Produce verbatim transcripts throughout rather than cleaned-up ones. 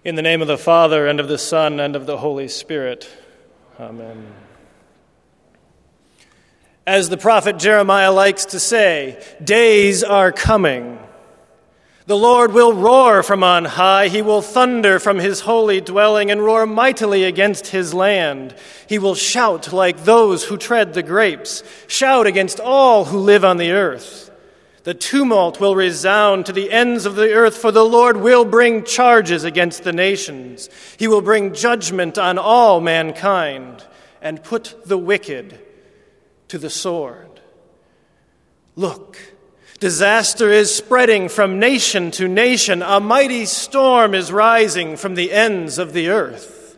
In the name of the Father, and of the Son, and of the Holy Spirit. Amen. As the prophet Jeremiah likes to say, days are coming. The Lord will roar from on high. He will thunder from his holy dwelling and roar mightily against his land. He will shout like those who tread the grapes, shout against all who live on the earth. The tumult will resound to the ends of the earth, for the Lord will bring charges against the nations. He will bring judgment on all mankind and put the wicked to the sword. Look, disaster is spreading from nation to nation. A mighty storm is rising from the ends of the earth.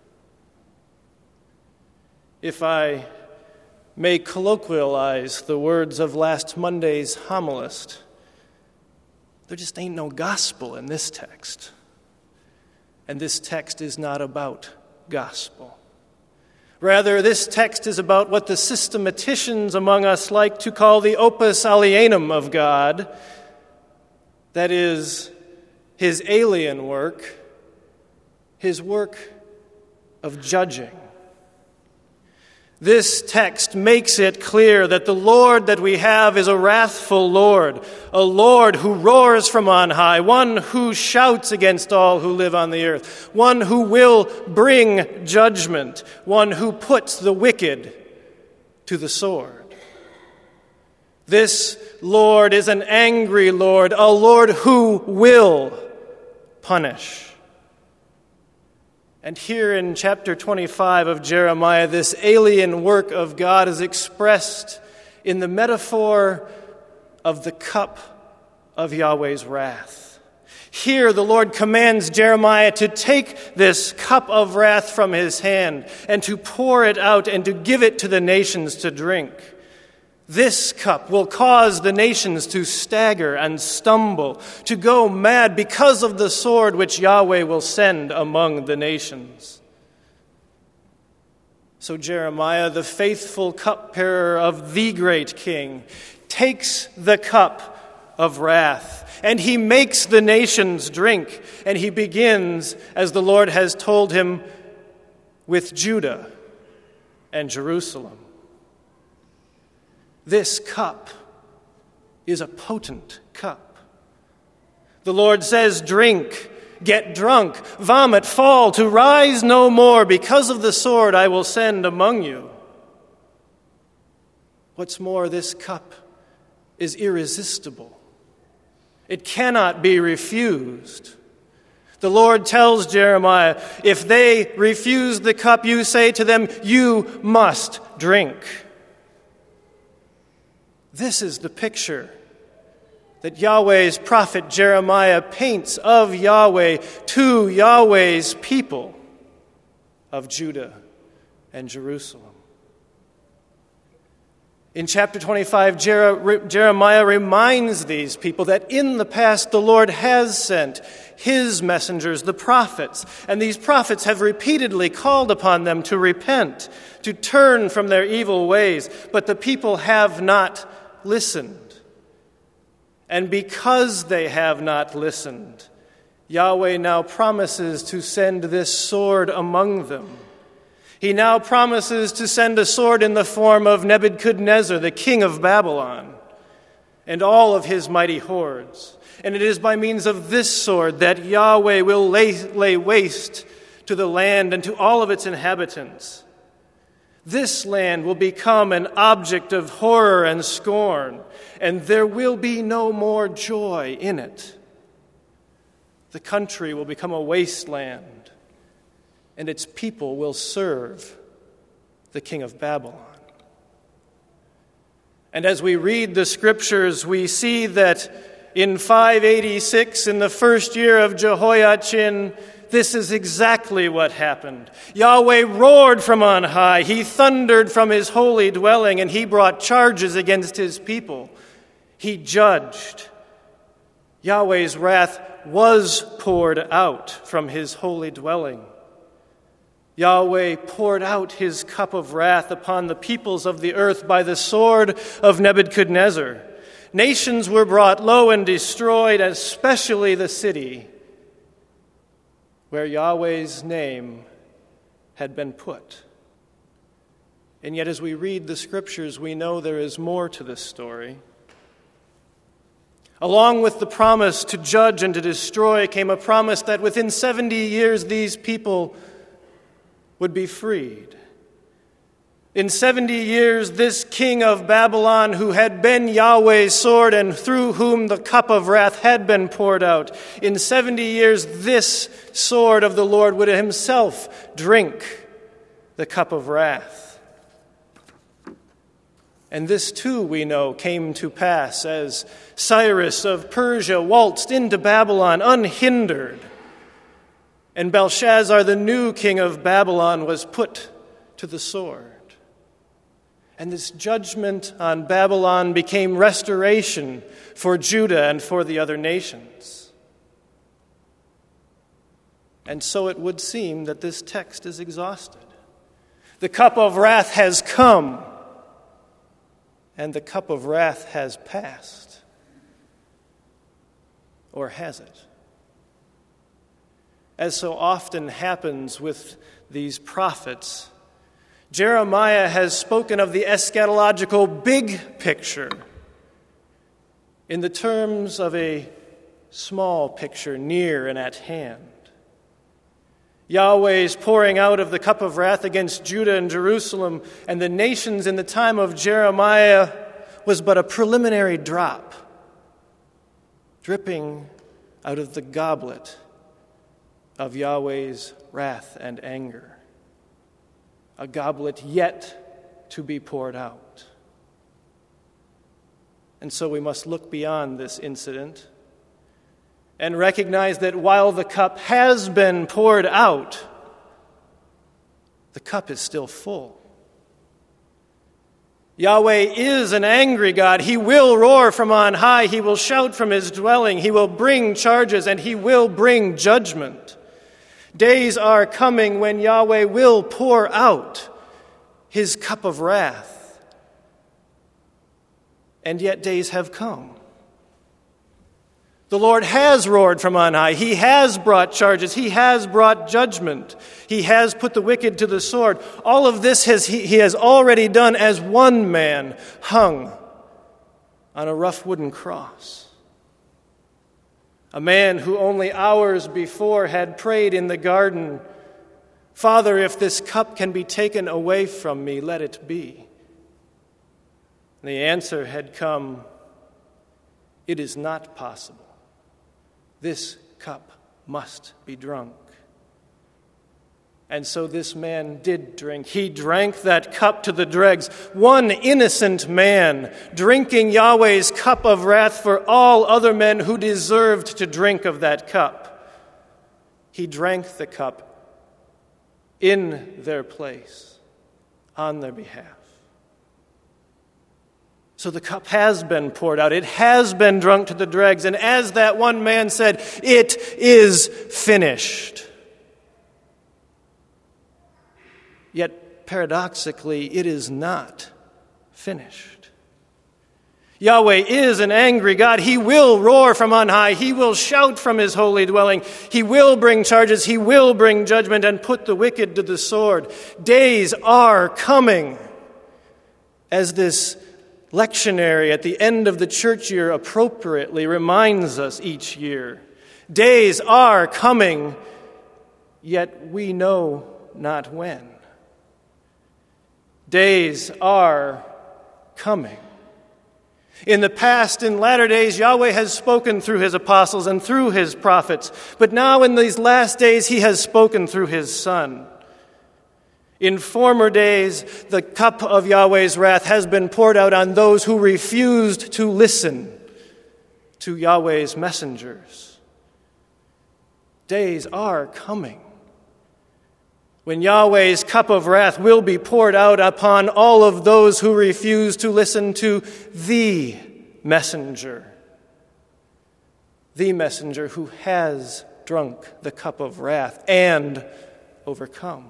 If I may colloquialize the words of last Monday's homilist, there just ain't no gospel in this text. And this text is not about gospel. Rather, this text is about what the systematicians among us like to call the opus alienum of God, that is, his alien work, his work of judging. This text makes it clear that the Lord that we have is a wrathful Lord, a Lord who roars from on high, one who shouts against all who live on the earth, one who will bring judgment, one who puts the wicked to the sword. This Lord is an angry Lord, a Lord who will punish. And here in chapter twenty-five of Jeremiah, this alien work of God is expressed in the metaphor of the cup of Yahweh's wrath. Here the Lord commands Jeremiah to take this cup of wrath from his hand and to pour it out and to give it to the nations to drink. This cup will cause the nations to stagger and stumble, to go mad because of the sword which Yahweh will send among the nations. So Jeremiah, the faithful cupbearer of the great king, takes the cup of wrath, and he makes the nations drink, and he begins, as the Lord has told him, with Judah and Jerusalem. This cup is a potent cup. The Lord says, drink, get drunk, vomit, fall, to rise no more. Because of the sword I will send among you. What's more, this cup is irresistible. It cannot be refused. The Lord tells Jeremiah, if they refuse the cup, you say to them, you must drink. This is the picture that Yahweh's prophet Jeremiah paints of Yahweh to Yahweh's people of Judah and Jerusalem. In chapter twenty-five, Jer- Jeremiah reminds these people that in the past the Lord has sent his messengers, the prophets, and these prophets have repeatedly called upon them to repent, to turn from their evil ways, but the people have not listened. And because they have not listened, Yahweh now promises to send this sword among them. He now promises to send a sword in the form of Nebuchadnezzar, the king of Babylon, and all of his mighty hordes. And it is by means of this sword that Yahweh will lay, lay waste to the land and to all of its inhabitants. This land will become an object of horror and scorn, and there will be no more joy in it. The country will become a wasteland, and its people will serve the king of Babylon. And as we read the scriptures, we see that in five eighty-six, in the first year of Jehoiachin, this is exactly what happened. Yahweh roared from on high. He thundered from his holy dwelling, and he brought charges against his people. He judged. Yahweh's wrath was poured out from his holy dwelling. Yahweh poured out his cup of wrath upon the peoples of the earth by the sword of Nebuchadnezzar. Nations were brought low and destroyed, especially the city. where Yahweh's name had been put. And yet as we read the scriptures, we know there is more to this story. Along with the promise to judge and to destroy came a promise that within seventy years these people would be freed. In seventy years, this king of Babylon, who had been Yahweh's sword and through whom the cup of wrath had been poured out, in seventy years, this sword of the Lord would himself drink the cup of wrath. And this too, we know, came to pass as Cyrus of Persia waltzed into Babylon unhindered, and Belshazzar, the new king of Babylon, was put to the sword. And this judgment on Babylon became restoration for Judah and for the other nations. And so it would seem that this text is exhausted. The cup of wrath has come, and the cup of wrath has passed. Or has it? As so often happens with these prophets, Jeremiah has spoken of the eschatological big picture in the terms of a small picture near and at hand. Yahweh's pouring out of the cup of wrath against Judah and Jerusalem and the nations in the time of Jeremiah was but a preliminary drop, dripping out of the goblet of Yahweh's wrath and anger, a goblet yet to be poured out. And so we must look beyond this incident and recognize that while the cup has been poured out, the cup is still full. Yahweh is an angry God. He will roar from on high. He will shout from his dwelling. He will bring charges, and he will bring judgment. Days are coming when Yahweh will pour out his cup of wrath. And yet days have come. The Lord has roared from on high. He has brought charges. He has brought judgment. He has put the wicked to the sword. All of this has, he, he has already done as one man hung on a rough wooden cross. A man who only hours before had prayed in the garden, "Father, if this cup can be taken away from me, let it be." And the answer had come, "It is not possible. This cup must be drunk." And so this man did drink. He drank that cup to the dregs. One innocent man drinking Yahweh's cup of wrath for all other men who deserved to drink of that cup. He drank the cup in their place, on their behalf. So the cup has been poured out. It has been drunk to the dregs. And as that one man said, it is finished. Yet, paradoxically, it is not finished. Yahweh is an angry God. He will roar from on high. He will shout from his holy dwelling. He will bring charges. He will bring judgment and put the wicked to the sword. Days are coming, as this lectionary at the end of the church year appropriately reminds us each year. Days are coming, yet we know not when. Days are coming. In the past, in latter days, Yahweh has spoken through his apostles and through his prophets. But now in these last days, he has spoken through his Son. In former days, the cup of Yahweh's wrath has been poured out on those who refused to listen to Yahweh's messengers. Days are coming when Yahweh's cup of wrath will be poured out upon all of those who refuse to listen to the messenger. The messenger who has drunk the cup of wrath and overcome.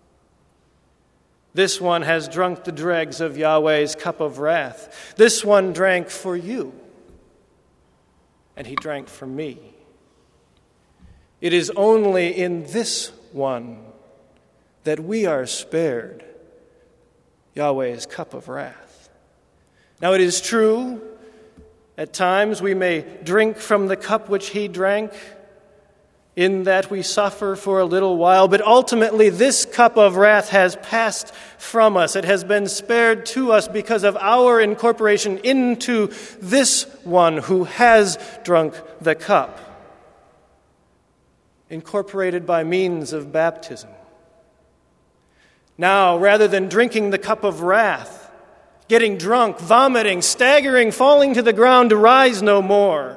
This one has drunk the dregs of Yahweh's cup of wrath. This one drank for you, and he drank for me. It is only in this one that we are spared Yahweh's cup of wrath. Now it is true, at times we may drink from the cup which he drank, in that we suffer for a little while, but ultimately this cup of wrath has passed from us. It has been spared to us because of our incorporation into this one who has drunk the cup, incorporated by means of baptism. Now, rather than drinking the cup of wrath, getting drunk, vomiting, staggering, falling to the ground to rise no more,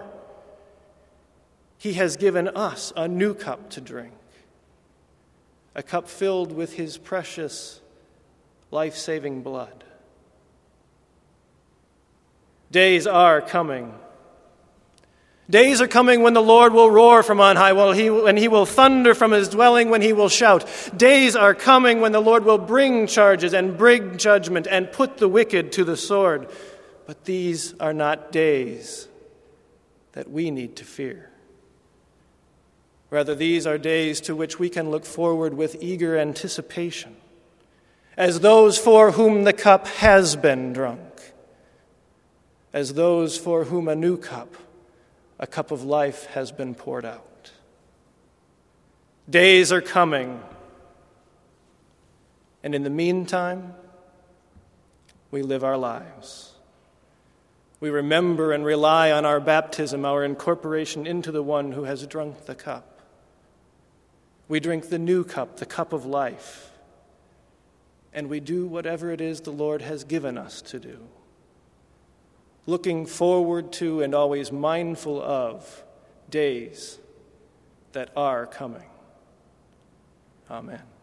he has given us a new cup to drink, a cup filled with his precious, life-saving blood. Days are coming. Days are coming when the Lord will roar from on high, when he will thunder from his dwelling, when he will shout. Days are coming when the Lord will bring charges and bring judgment and put the wicked to the sword. But these are not days that we need to fear. Rather, these are days to which we can look forward with eager anticipation, as those for whom the cup has been drunk, as those for whom a new cup, a cup of life, has been poured out. Days are coming, and in the meantime, we live our lives. We remember and rely on our baptism, our incorporation into the one who has drunk the cup. We drink the new cup, the cup of life, and we do whatever it is the Lord has given us to do, looking forward to and always mindful of days that are coming. Amen.